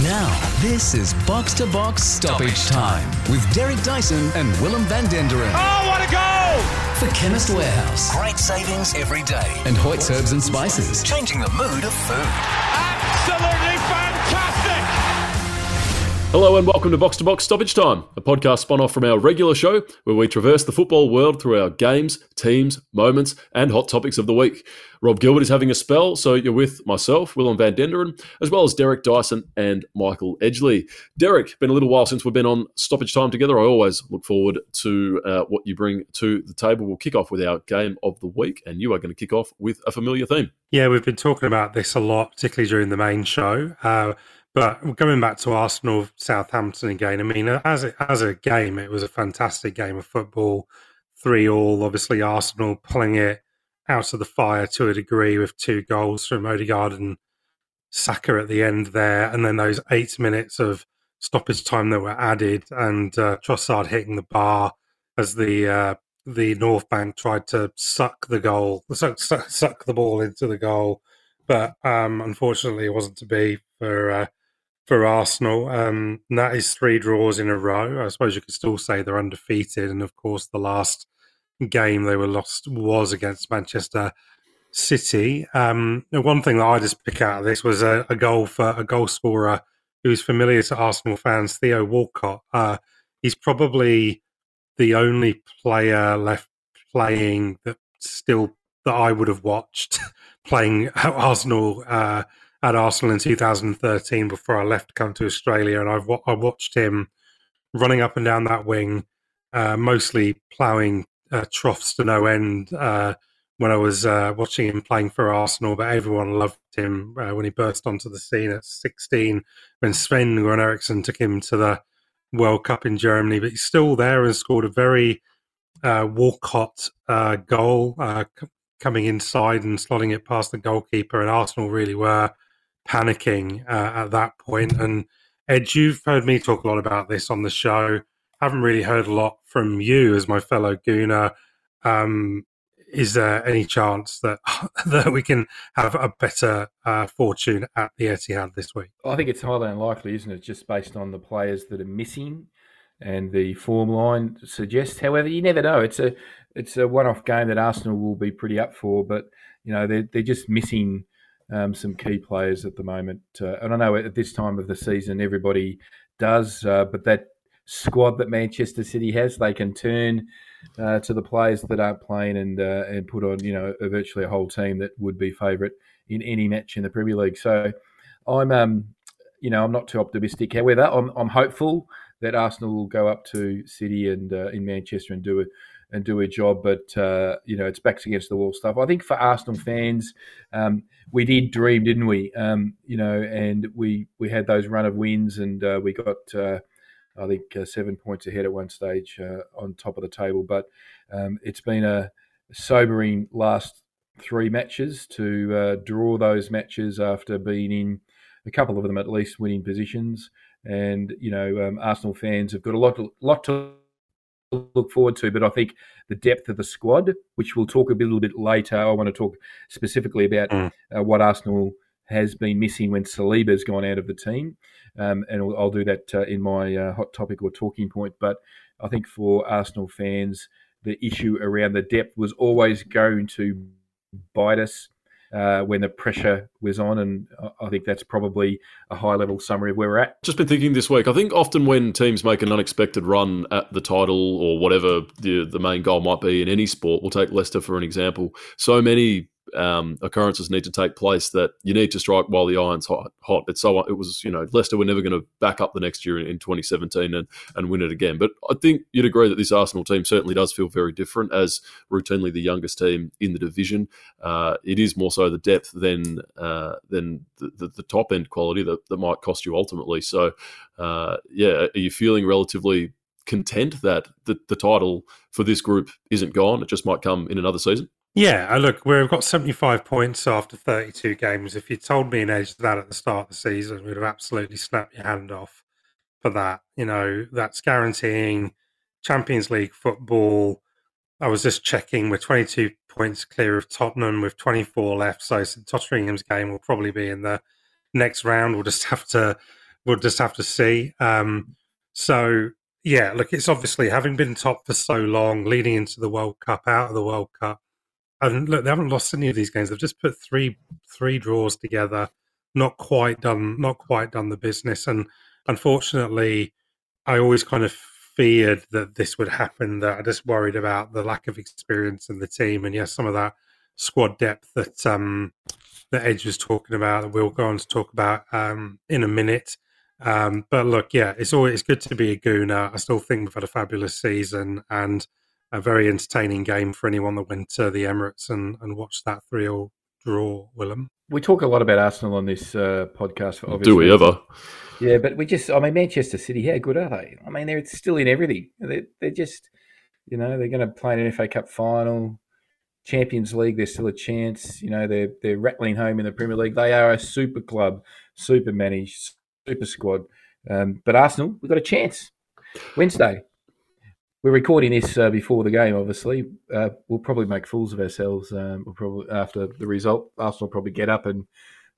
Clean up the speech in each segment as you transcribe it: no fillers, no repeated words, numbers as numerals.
Now, this is Box to Box Stoppage Time with Derek Dyson and Willem van Denderen. Oh, what a goal! For Chemist Warehouse. Great savings every day. And Hoyt's Herbs and Spices. Changing the mood of food. Absolutely fantastic! Hello and welcome to Box Stoppage Time, a podcast spun off from our regular show where we traverse the football world through our games, teams, moments and hot topics of the week. Rob Gilbert is having a spell, so you're with myself, Willem van Denderen, as well as Derek Dyson and Michael Edgley. Derek, been a little while since we've been on Stoppage Time together. I always look forward to what you bring to the table. We'll kick off with our game of the week, and you are going to kick off with a familiar theme. Yeah, we've been talking about this a lot, particularly during the main show. But going back to Arsenal Southampton again, I mean, as a game, it was a fantastic game of football. 3-3, obviously Arsenal pulling it out of the fire to a degree with 2 goals from Odegaard and Saka at the end there, and then those 8 minutes of stoppage time that were added, and Trossard hitting the bar as the North Bank tried to suck the ball into the goal, but unfortunately it wasn't to be for Arsenal. And that is 3 draws in a row. I suppose you could still say they're undefeated. And of course, the last game they were lost was against Manchester City. The one thing that I just pick out of this was a goal for a goal scorer who's familiar to Arsenal fans, Theo Walcott. He's probably the only player left playing that I would have watched playing at Arsenal in 2013 before I left to come to Australia, and I watched him running up and down that wing, mostly ploughing troughs to no end when I was watching him playing for Arsenal, but everyone loved him when he burst onto the scene at 16 when Sven-Göran Eriksson took him to the World Cup in Germany, but he's still there and scored a very Walcott goal, coming inside and slotting it past the goalkeeper, and Arsenal really were panicking at that point. And Ed, you've heard me talk a lot about this on the show. Haven't really heard a lot from you as my fellow Gooner. Is there any chance that we can have a better fortune at the Etihad this week? I think it's highly unlikely, isn't it? Just based on the players that are missing and the form line suggests. However, you never know. It's a one-off game that Arsenal will be pretty up for, but you know they're just missing some key players at the moment. And I know at this time of the season everybody does, but that squad that Manchester City has, they can turn to the players that aren't playing and put on virtually a whole team that would be favourite in any match in the Premier League. So I'm not too optimistic. However, I'm hopeful that Arsenal will go up to City and in Manchester and do a job, but it's backs against the wall stuff. I think for Arsenal fans, we did dream, didn't we? And we had those run of wins, and we got 7 points ahead at one stage on top of the table. But it's been a sobering last 3 matches to draw those matches after being in a couple of them at least winning positions. And Arsenal fans have got a lot to look forward to, but I think the depth of the squad, which we'll talk a little bit later, I want to talk specifically about what Arsenal has been missing when Saliba's gone out of the team, and I'll do that in my hot topic or talking point. But I think for Arsenal fans, the issue around the depth was always going to bite us when the pressure was on, and I think that's probably a high-level summary of where we're at. Just been thinking this week, I think often when teams make an unexpected run at the title or whatever the main goal might be in any sport, we'll take Leicester for an example, so many occurrences need to take place that you need to strike while the iron's hot. Leicester were never going to back up the next year in 2017 and win it again. But I think you'd agree that this Arsenal team certainly does feel very different as routinely the youngest team in the division. It is more so the depth than the top end quality that might cost you ultimately. So, are you feeling relatively content that the title for this group isn't gone? It just might come in another season? Yeah, look, we've got 75 points after 32 games. If you told me an edge that at the start of the season, we'd have absolutely snapped your hand off for that. That's guaranteeing Champions League football. I was just checking, we're 22 points clear of Tottenham with 24 left. So Tottenham's game will probably be in the next round. We'll just have to we'll just have to see. So, yeah, look, it's obviously having been top for so long, leading into the World Cup, out of the World Cup. And look, they haven't lost any of these games. They've just put three draws together, not quite done the business. And unfortunately, I always kind of feared that this would happen, that I just worried about the lack of experience in the team. And yes, some of that squad depth that Edge was talking about, that we'll go on to talk about in a minute. But look, yeah, it's always good to be a Gooner. I still think we've had a fabulous season and a very entertaining game for anyone that went to the Emirates and watched that 3-3 draw, Willem. We talk a lot about Arsenal on this podcast. For obvious Do we reasons. ever? Yeah, but Manchester City, how good are they? I mean, they're still in everything. They're just, they're going to play an FA Cup final, Champions League, there's still a chance. They're rattling home in the Premier League. They are a super club, super managed, super squad. But Arsenal, we've got a chance. Wednesday. We're recording this before the game, obviously. We'll probably make fools of ourselves. We'll probably, after the result, Arsenal will probably get up, and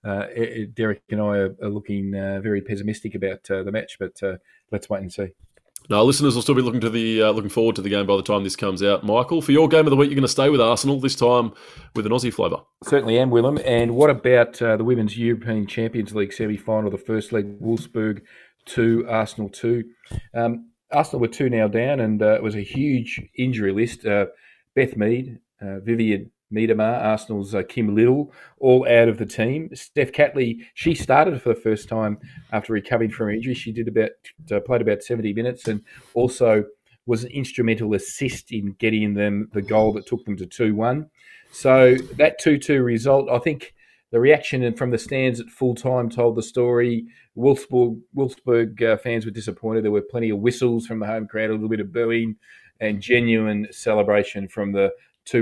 Derek and I are looking very pessimistic about the match, but let's wait and see. No, listeners will still be looking forward to the game by the time this comes out. Michael, for your game of the week, you're going to stay with Arsenal, this time with an Aussie flavour. Certainly am, Willem. And what about the Women's European Champions League semi-final, the first leg, Wolfsburg 2, Arsenal 2. Arsenal were 2-0 down, and it was a huge injury list. Beth Mead, Vivian Miedema, Arsenal's Kim Little, all out of the team. Steph Catley, she started for the first time after recovering from her injury. She played about 70 minutes and also was an instrumental assist in getting them the goal that took them to 2-1. So that 2-2 result, I think the reaction from the stands at full time told the story. Wolfsburg fans were disappointed. There were plenty of whistles from the home crowd, a little bit of booing, and genuine celebration from the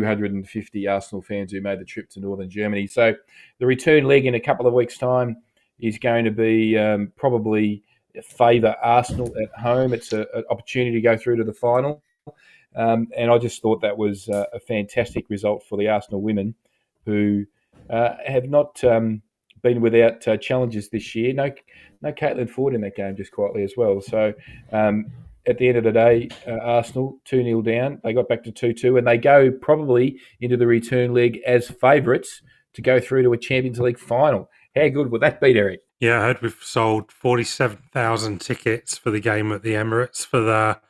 250 Arsenal fans who made the trip to northern Germany. So the return leg in a couple of weeks' time is going to be probably favour Arsenal at home. It's an opportunity to go through to the final. And I just thought that was a fantastic result for the Arsenal women, who have not been without challenges this year. No Caitlin Ford in that game, just quietly as well. So at the end of the day, Arsenal 2-0 down. They got back to 2-2, and they go probably into the return leg as favourites to go through to a Champions League final. How good would that be, Derek? Yeah, I heard we've sold 47,000 tickets for the game at the Emirates for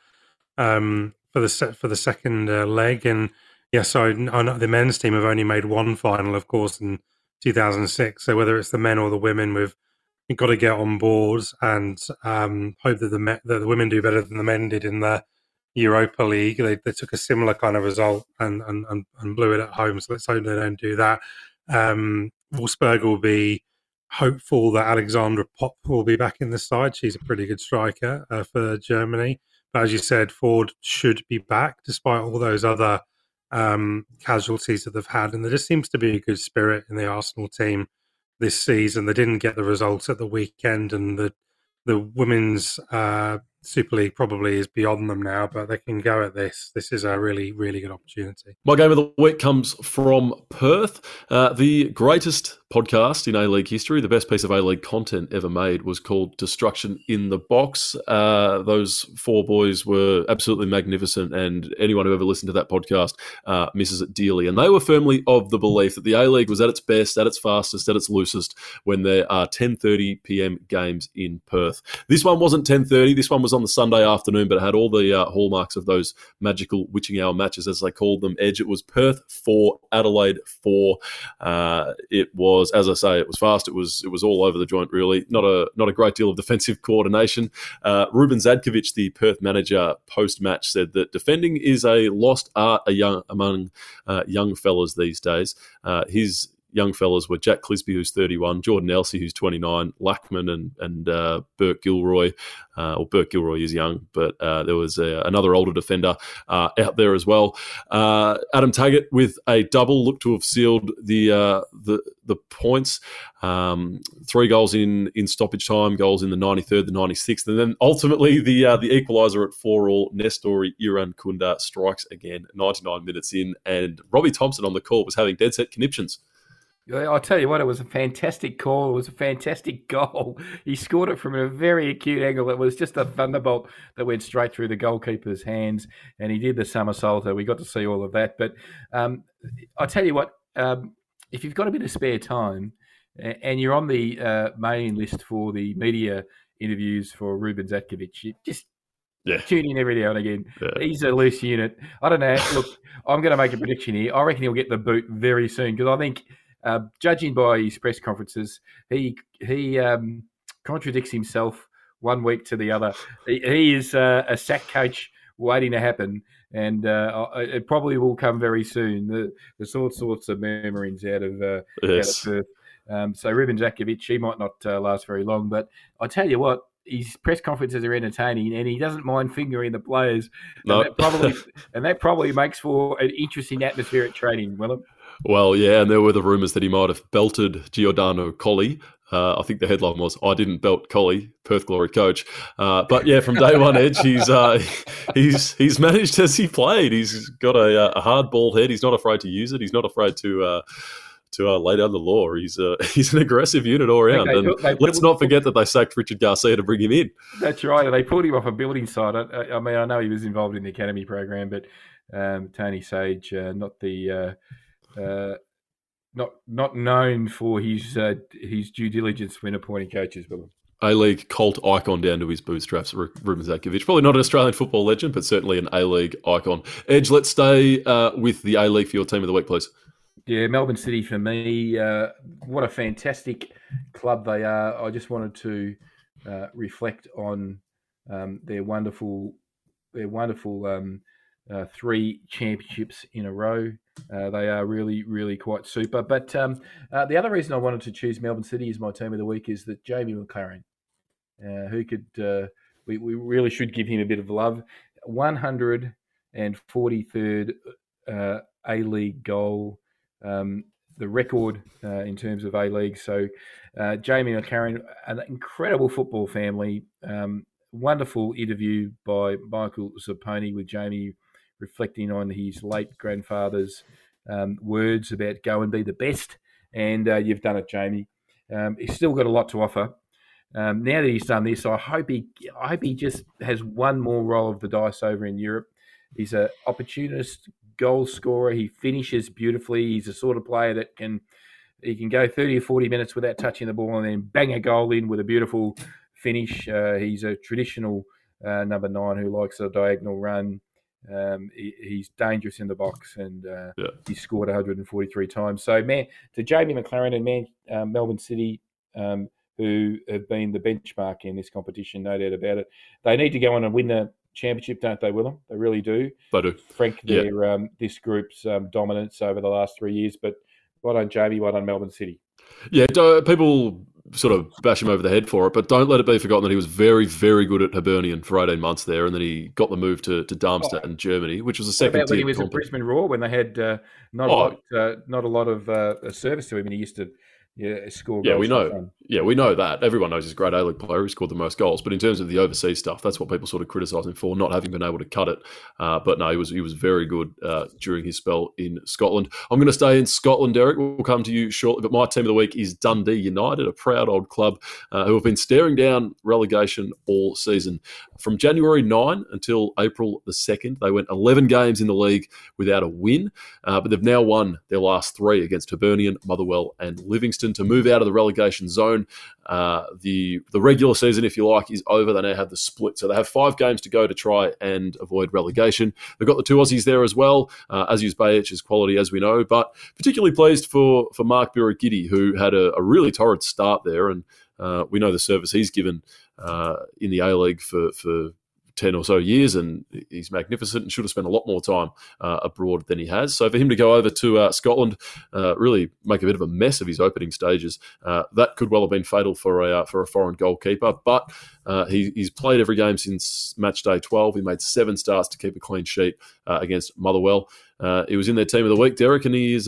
the second leg, and yeah, so I know the men's team have only made one final, of course, in 2006. So whether it's the men or the women, we've got to get on board and hope that the women do better than the men did in the Europa League. They took a similar kind of result and blew it at home. So let's hope they don't do that. Wolfsburg will be hopeful that Alexandra Popp will be back in the side. She's a pretty good striker for Germany. But as you said, Ford should be back despite all those other casualties that they've had. And there just seems to be a good spirit in the Arsenal team this season. They didn't get the results at the weekend, and the women's Super League probably is beyond them now, but they can go at this. This is a really, really good opportunity. My game of the week comes from Perth. The greatest podcast in A-League history, the best piece of A-League content ever made, was called Destruction in the Box. Those four boys were absolutely magnificent, and anyone who ever listened to that podcast misses it dearly. And they were firmly of the belief that the A-League was at its best, at its fastest, at its loosest when there are 10:30 p.m. games in Perth. This one wasn't 10:30. This one was on the Sunday afternoon, but it had all the hallmarks of those magical witching hour matches, as they called them. Edge. It was Perth 4, Adelaide 4. It was, as I say, it was fast. It was all over the joint, really. Not a great deal of defensive coordination. Ruben Zadkovic, the Perth manager, post-match said that defending is a lost art among young fellas these days. His young fellas were Jack Clisby, who's 31, Jordan Elsey, who's 29, Lackman and Burt Gilroy. Burt Gilroy is young, but there was another older defender out there as well. Adam Taggart with a double looked to have sealed the points. 3 goals in stoppage time, goals in the 93rd, the 96th, and then ultimately the equaliser at 4-4. Nestori Irankunda strikes again, 99 minutes in, and Robbie Thompson on the call was having dead set conniptions. I'll tell you what, it was a fantastic call. It was a fantastic goal. He scored it from a very acute angle. It was just a thunderbolt that went straight through the goalkeeper's hands, and he did the somersaulter. We got to see all of that. But I'll tell you what, if you've got a bit of spare time and you're on the mailing list for the media interviews for Ruben Zatkovic, you just tune in every now and again. Yeah. He's a loose unit. I don't know. Look, I'm going to make a prediction here. I reckon he'll get the boot very soon because I think, judging by his press conferences, he contradicts himself one week to the other. He is a sack coach waiting to happen, and it probably will come very soon. There's all sorts of murmurings out of Perth. So Ruben Zatkovic, he might not last very long, but I tell you what, his press conferences are entertaining, and he doesn't mind fingering the players. No. And that probably makes for an interesting atmosphere at training, Willem. Well, yeah, and there were the rumours that he might have belted Giordano Colli. I think the headline was, "I didn't belt Colli, Perth Glory coach." But yeah, from day one, Edge, he's managed as he played. He's got a hard bald head. He's not afraid to use it. He's not afraid to lay down the law. He's an aggressive unit all around. And let's not forget that they sacked Richard Garcia to bring him in. That's right. They pulled him off a building site. I mean, I know he was involved in the academy program, but Tony Sage, not known for his due diligence when appointing coaches. A-League cult icon down to his bootstraps, Ruben Zatkovic. Probably not an Australian football legend, but certainly an A-League icon. Edge, let's stay with the A-League for your team of the week, please. Yeah, Melbourne City for me. What a fantastic club they are. I just wanted to reflect on their wonderful 3 championships in a row. They are really, really quite super. But the other reason I wanted to choose Melbourne City as my team of the week is that Jamie Maclaren, who could we really should give him a bit of love. 143rd A-League goal. The record in terms of A-League. So Jamie Maclaren, an incredible football family. Wonderful interview by Michael Zapponi with Jamie, reflecting on his late grandfather's words about go and be the best. And you've done it, Jamie. He's still got a lot to offer. Now that he's done this, I hope he just has one more roll of the dice over in Europe. He's an opportunist goal scorer. He finishes beautifully. He's the sort of player that can go 30 or 40 minutes without touching the ball and then bang a goal in with a beautiful finish. He's a traditional number 9 who likes a diagonal run. He's dangerous in the box, and he's scored 143 times. So, man, to Jamie Maclaren and Melbourne City, who have been the benchmark in this competition, no doubt about it. They need to go on and win the championship, don't they, Willem? They really do. They do. Frank their this group's dominance over the last 3 years. But well done, Jamie. Well done, Melbourne City. Yeah, people sort of bash him over the head for it, but don't let it be forgotten that he was very, very good at Hibernian for 18 months there, and then he got the move to Darmstadt in Germany, which was a second tier. When he was at Brisbane Roar, when they had not a lot of service to him, and he used to score goals. Yeah, we know. Yeah, we know that. Everyone knows he's a great A-League player. He scored the most goals. But in terms of the overseas stuff, that's what people sort of criticise him for, not having been able to cut it. But no, he was very good during his spell in Scotland. I'm going to stay in Scotland, Derek. We'll come to you shortly. But my team of the week is Dundee United, a proud old club who have been staring down relegation all season. From January 9 until April the 2nd, they went 11 games in the league without a win. But they've now won their last 3 against Hibernian, Motherwell and Livingston to move out of the relegation zone. The regular season, if you like, is over. They now have the split. So they have 5 games to go to try and avoid relegation. They've got the 2 Aussies there as well. Aziz Bayic is quality, as we know, but particularly pleased for Mark Birigidi, who had a really torrid start there. And we know the service he's given in the A-League for 10 or so years, and he's magnificent and should have spent a lot more time abroad than he has. So for him to go over to Scotland, really make a bit of a mess of his opening stages, that could well have been fatal for a foreign goalkeeper. But he's played every game since match day 12. He made 7 starts to keep a clean sheet against Motherwell. He was in their team of the week, Derek, and he is.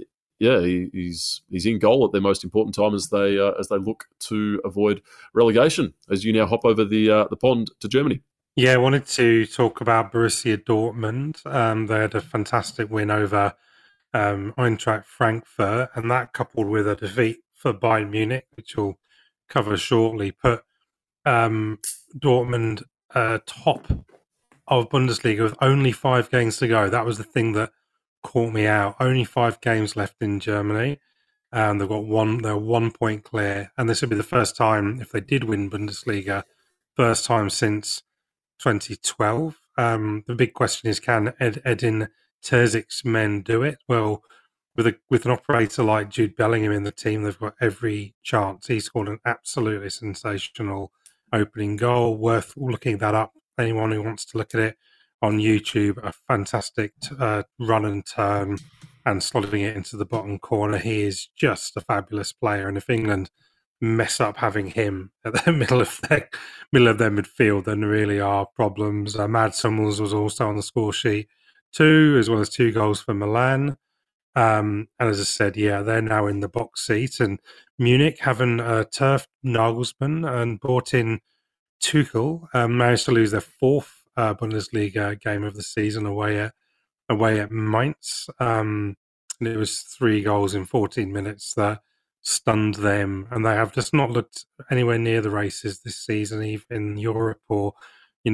He's in goal at their most important time as they look to avoid relegation. As you now hop over the pond to Germany. Yeah, I wanted to talk about Borussia Dortmund. They had a fantastic win over Eintracht Frankfurt, and that coupled with a defeat for Bayern Munich, which we'll cover shortly, put Dortmund top of Bundesliga with only 5 games to go. That was the thing that caught me out. Only 5 games left in Germany. And they're 1 point clear. And this would be the first time, if they did win Bundesliga, first time since 2012. The big question is, can Edin Terzic's men do it? Well, with an operator like Jude Bellingham in the team, they've got every chance. He scored an absolutely sensational opening goal. Worth looking that up. Anyone who wants to look at it on YouTube, a fantastic run and turn and slotting it into the bottom corner. He is just a fabulous player. And if England mess up having him at the middle of their midfield, then there really are problems. Mads Hummels was also on the score sheet too, as well as 2 goals for Milan. And as I said, they're now in the box seat. And Munich, having turfed Nagelsmann and brought in Tuchel, managed to lose their 4th Bundesliga game of the season away at Mainz. And it was 3 goals in 14 minutes that stunned them. And they have just not looked anywhere near the races this season, even in Europe or, in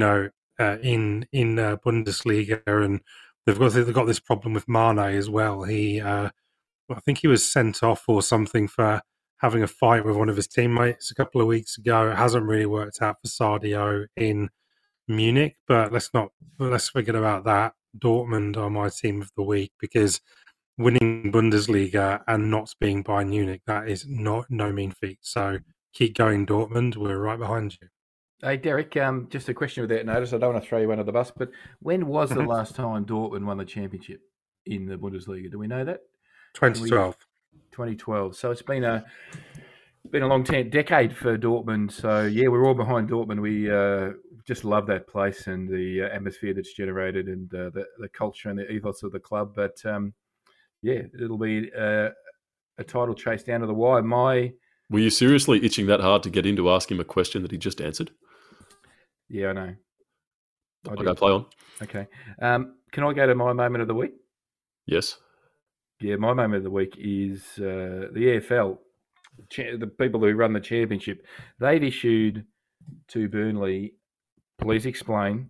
Bundesliga. And they've got this problem with Mane as well. I think he was sent off or something for having a fight with one of his teammates a couple of weeks ago. It hasn't really worked out for Sadio in Munich, but let's forget about that. Dortmund are my team of the week because winning Bundesliga and not being Bayern Munich, that is no mean feat. So keep going, Dortmund. We're right behind you. Hey, Derek, just a question without notice. I don't want to throw you under the bus, but when was the last time Dortmund won the championship in the Bundesliga? Do we know that? 2012. 2012. So it's been a long decade for Dortmund. So, we're all behind Dortmund. We just love that place and the atmosphere that's generated and the culture and the ethos of the club. But, it'll be a title chase down to the wire. Were you seriously itching that hard to get in to ask him a question that he just answered? Yeah, I know. Okay, play on. Okay. Can I go to my moment of the week? Yes. Yeah, my moment of the week is the EFL, the people who run the championship. They've issued to Burnley, please explain.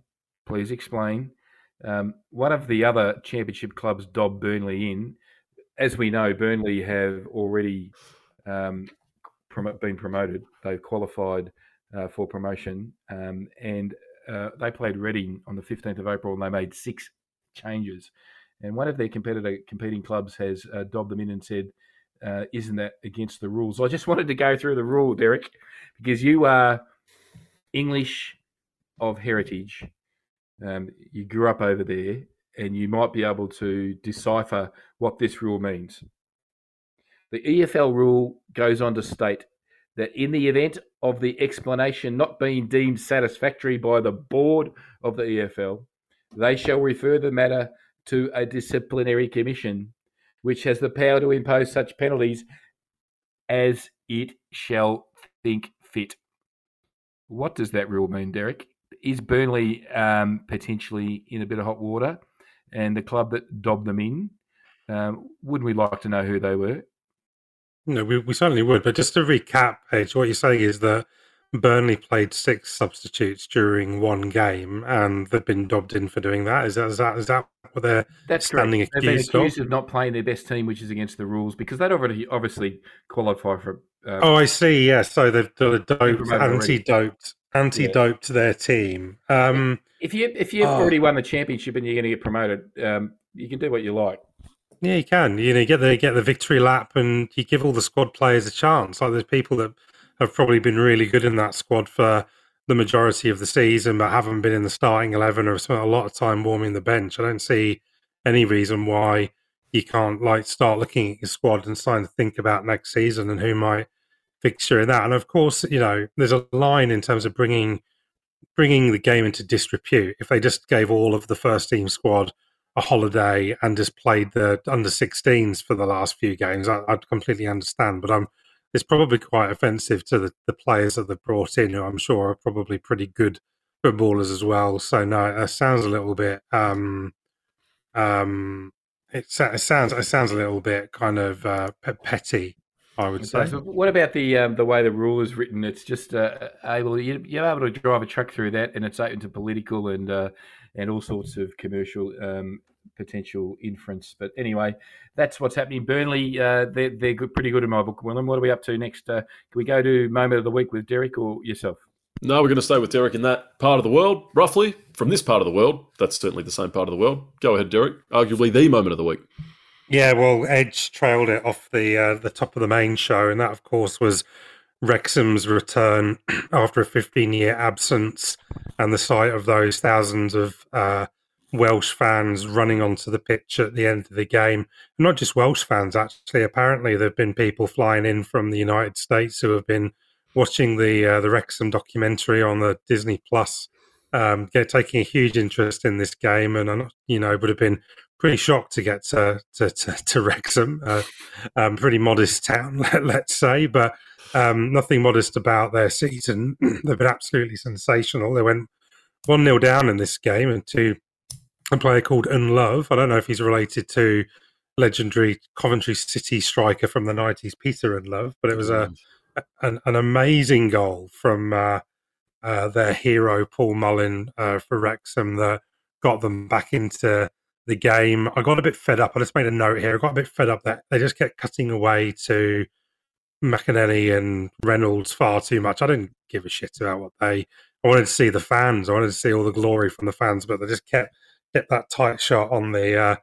One of the other championship clubs dobbed Burnley in. As we know, Burnley have already been promoted. They've qualified for promotion, and they played Reading on the 15th of April, and they made 6 changes. And one of their competing clubs has dobbed them in and said, isn't that against the rules? I just wanted to go through the rule, Derek, because you are English of heritage. You grew up over there, and you might be able to decipher what this rule means. The EFL rule goes on to state that in the event of the explanation not being deemed satisfactory by the board of the EFL, they shall refer the matter to a disciplinary commission, which has the power to impose such penalties as it shall think fit. What does that rule mean, Derek? Is Burnley potentially in a bit of hot water? And the club that dobbed them in, wouldn't we like to know who they were? No, we certainly would. But just to recap, Edge, what you're saying is that Burnley played 6 substitutes during one game, and they've been dobbed in for doing that. Is that what they're standing accused of? They've been accused of not playing their best team, which is against the rules, because they'd already obviously qualified for. I see. Yeah, so they've anti-doped their team. If you've already won the championship and you're going to get promoted, you can do what you like. Yeah, you can. You get the victory lap, and you give all the squad players a chance. Like there's people that have probably been really good in that squad for the majority of the season, but haven't been in the starting 11 or have spent a lot of time warming the bench. I don't see any reason why you can't start looking at your squad and starting to think about next season and who might fixture in that. And of course, there's a line in terms of bringing the game into disrepute. If they just gave all of the first team squad a holiday and just played the under 16s for the last few games, I'd completely understand. But it's probably quite offensive to the players that they've brought in, who I'm sure are probably pretty good footballers as well. So no, it sounds a little bit It sounds a little bit kind of petty, I would say. What about the way the rule is written? It's just you're able to drive a truck through that, and it's open to political and all sorts of commercial potential inference. But anyway, that's what's happening. Burnley, they're good, pretty good in my book. Willem, what are we up to next? Can we go to moment of the week with Derek or yourself? No, we're going to stay with Derek in that part of the world, roughly, from this part of the world. That's certainly the same part of the world. Go ahead, Derek. Arguably the moment of the week. Yeah, well, Edge trailed it off the top of the main show, and that, of course, was Wrexham's return after a 15-year absence and the sight of those thousands of Welsh fans running onto the pitch at the end of the game. Not just Welsh fans, actually. Apparently, there have been people flying in from the United States who have been watching the Wrexham documentary on the Disney Plus, taking a huge interest in this game, and would have been pretty shocked to get to Wrexham, pretty modest town, let's say, but nothing modest about their season. They've been absolutely sensational. They went 1-0 down in this game, and to a player called Unlove. I don't know if he's related to legendary Coventry City striker from the 90s, Peter Unlove, but it was an amazing goal from their hero, Paul Mullin, for Wrexham that got them back into the game. I got a bit fed up. I just made a note here. I got a bit fed up that they just kept cutting away to McAnally and Reynolds far too much. I didn't give a shit about I wanted to see the fans. I wanted to see all the glory from the fans, but they just kept that tight shot on the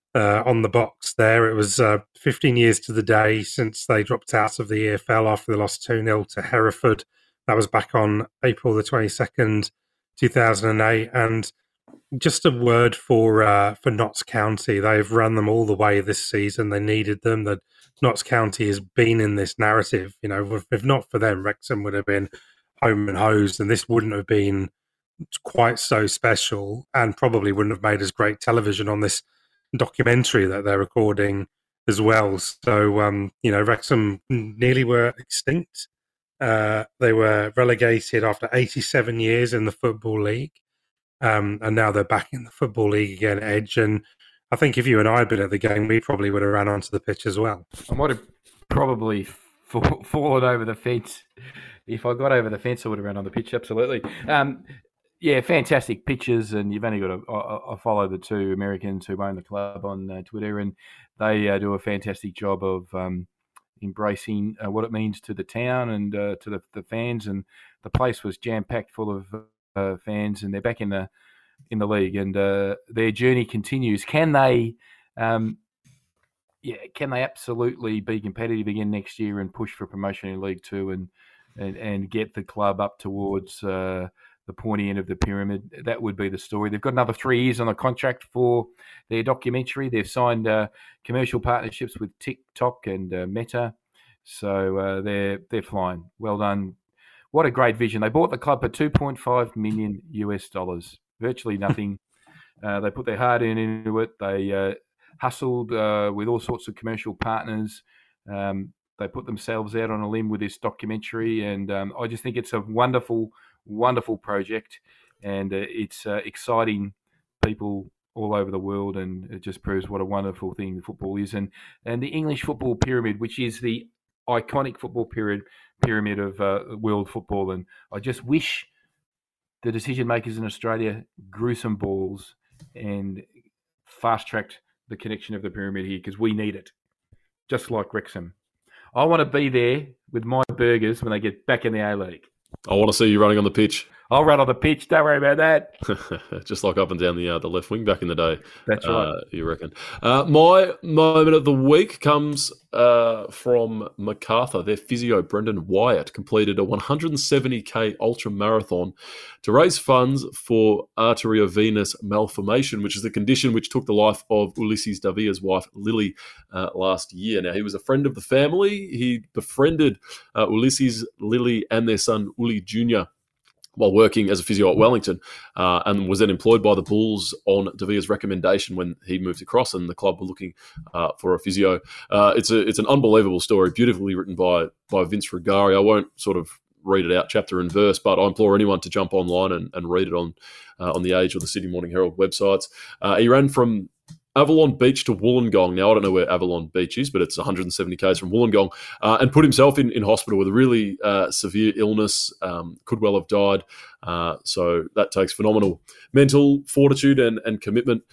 box there. It was 15 years to the day since they dropped out of the EFL after they lost 2-0 to Hereford. That was back on April the 22nd, 2008. And just a word for Notts County. They've run them all the way this season. They needed them. That Notts County has been in this narrative. You know, if not for them, Wrexham would have been home and hosed, and this wouldn't have been quite so special, and probably wouldn't have made as great television on this documentary that they're recording as well. So, Wrexham nearly were extinct. They were relegated after 87 years in the Football League. And now they're back in the Football League again, Edge. And I think if you and I had been at the game, we probably would have ran onto the pitch as well. I might have probably fallen over the fence. If I got over the fence, I would have run on the pitch, absolutely. Fantastic pictures. And you've only got to I follow the two Americans who own the club on Twitter, and they do a fantastic job of embracing what it means to the town and to the fans. And the place was jam-packed full of fans, and they're back in the league, and their journey continues. Can they absolutely be competitive again next year and push for promotion in League Two and get the club up towards the pointy end of the pyramid? That would be the story. They've got another 3 years on the contract for their documentary. They've signed commercial partnerships with TikTok and Meta, so they're flying. Well done. What a great vision. They bought the club for $2.5 million US, virtually nothing. They put their heart into it. They hustled with all sorts of commercial partners. They put themselves out on a limb with this documentary, and I just think it's a wonderful, wonderful project, and it's exciting people all over the world, and it just proves what a wonderful thing football is. And the English football pyramid, which is the iconic football pyramid of world football, and I just wish the decision makers in Australia grew some balls and fast-tracked the connection of the pyramid here, because we need it, just like Wrexham. I want to be there with my burgers when they get back in the A-League. I want to see you running on the pitch. I'll run on the pitch. Don't worry about that. Just like up and down the left wing back in the day. That's right. You reckon. My moment of the week comes from MacArthur. Their physio, Brendan Wyatt, completed a 170k ultra marathon to raise funds for arteriovenous malformation, which is the condition which took the life of Ulysses Davia's wife, Lily, last year. Now, he was a friend of the family. He befriended Ulysses, Lily, and their son, Uli Jr., while working as a physio at Wellington, and was then employed by the Bulls on Davia's recommendation when he moved across, and the club were looking for a physio. It's an unbelievable story, beautifully written by Vince Rugari. I won't sort of read it out chapter and verse, but I implore anyone to jump online and read it on the Age or the Sydney Morning Herald websites. He ran from Avalon Beach to Wollongong. Now, I don't know where Avalon Beach is, but it's 170 k's from Wollongong, and put himself in hospital with a really severe illness. Could well have died. So that takes phenomenal mental fortitude and commitment.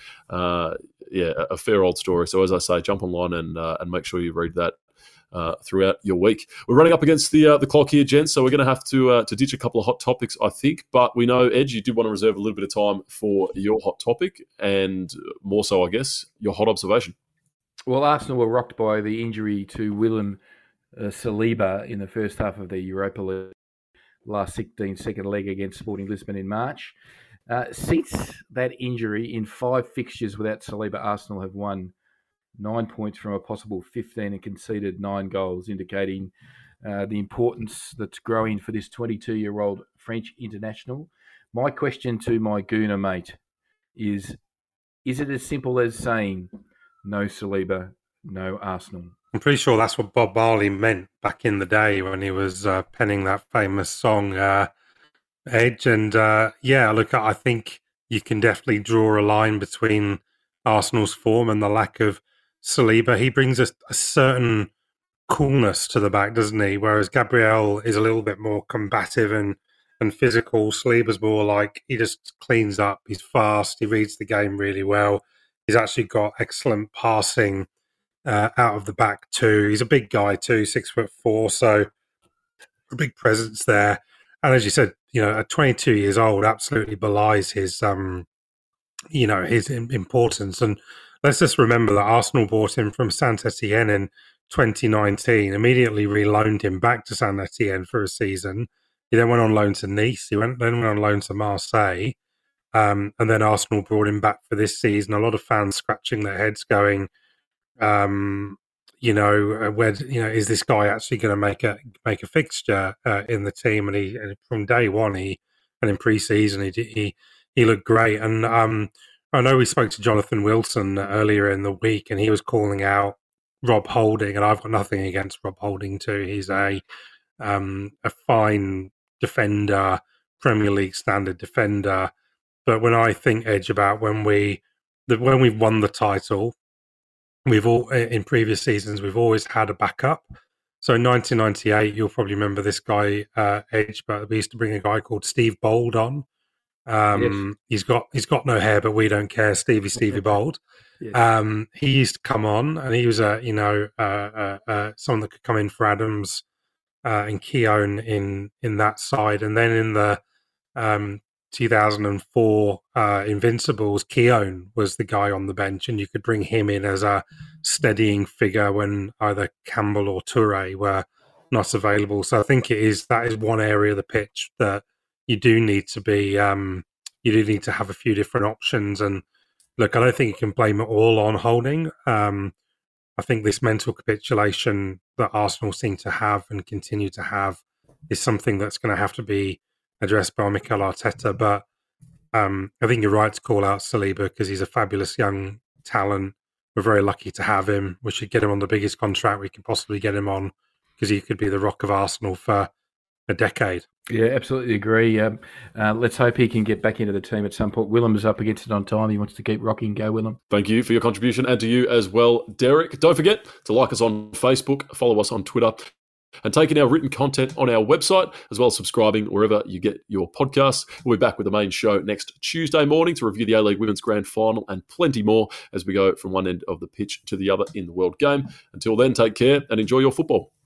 A fair old story. So as I say, jump online and make sure you read that throughout your week. We're running up against the clock here, gents, so we're going to have to ditch a couple of hot topics, I think. But we know, Ed, you did want to reserve a little bit of time for your hot topic, and more so, I guess, your hot observation. Well, Arsenal were rocked by the injury to William Saliba in the first half of the Europa League, last 16-second leg against Sporting Lisbon in March. Since that injury, in 5 fixtures without Saliba, Arsenal have won 9 points from a possible 15 and conceded 9 goals, indicating the importance that's growing for this 22-year-old French international. My question to my Gooner mate is it as simple as saying no Saliba, no Arsenal? I'm pretty sure that's what Bob Marley meant back in the day when he was penning that famous song, Edge. And look, I think you can definitely draw a line between Arsenal's form and the lack of Saliba. He brings a certain coolness to the back, doesn't he? Whereas Gabriel is a little bit more combative and physical. Saliba's more like he just cleans up. He's fast. He reads the game really well. He's actually got excellent passing out of the back too. He's a big guy too, 6'4", so a big presence there. And as you said, at 22 years old, absolutely belies his his importance. And let's just remember that Arsenal bought him from Saint-Etienne in 2019, immediately reloaned him back to Saint-Etienne for a season. He then went on loan to Nice. He then went on loan to Marseille. And then Arsenal brought him back for this season. A lot of fans scratching their heads going, is this guy actually going to make a fixture in the team? And from day one, and in pre-season, he looked great. And I know we spoke to Jonathan Wilson earlier in the week, and he was calling out Rob Holding, and I've got nothing against Rob Holding too. He's a fine defender, Premier League standard defender. But when I think, Edge, about when we've won the title, in previous seasons we've always had a backup. So in 1998, you'll probably remember this guy, Edge, but we used to bring a guy called Steve Bold on. Yes. He's got no hair, but we don't care. Stevie Bold. Yes. He used to come on, and he was someone that could come in for Adams and Keown in that side. And then in the 2004 Invincibles, Keown was the guy on the bench, and you could bring him in as a steadying figure when either Campbell or Toure were not available. So I think that is one area of the pitch that you do need to be. You do need to have a few different options. And look, I don't think you can blame it all on Holding. I think this mental capitulation that Arsenal seem to have and continue to have is something that's going to have to be addressed by Mikel Arteta. But I think you're right to call out Saliba because he's a fabulous young talent. We're very lucky to have him. We should get him on the biggest contract we can possibly get him on because he could be the rock of Arsenal for a decade. Yeah, absolutely agree. Let's hope he can get back into the team at some point. Willem is up against it on time. He wants to keep rocking. Go, Willem. Thank you for your contribution, and to you as well, Derek. Don't forget to like us on Facebook, follow us on Twitter, and take in our written content on our website, as well as subscribing wherever you get your podcasts. We'll be back with the main show next Tuesday morning to review the A-League Women's Grand Final and plenty more as we go from one end of the pitch to the other in the World Game. Until then, take care and enjoy your football.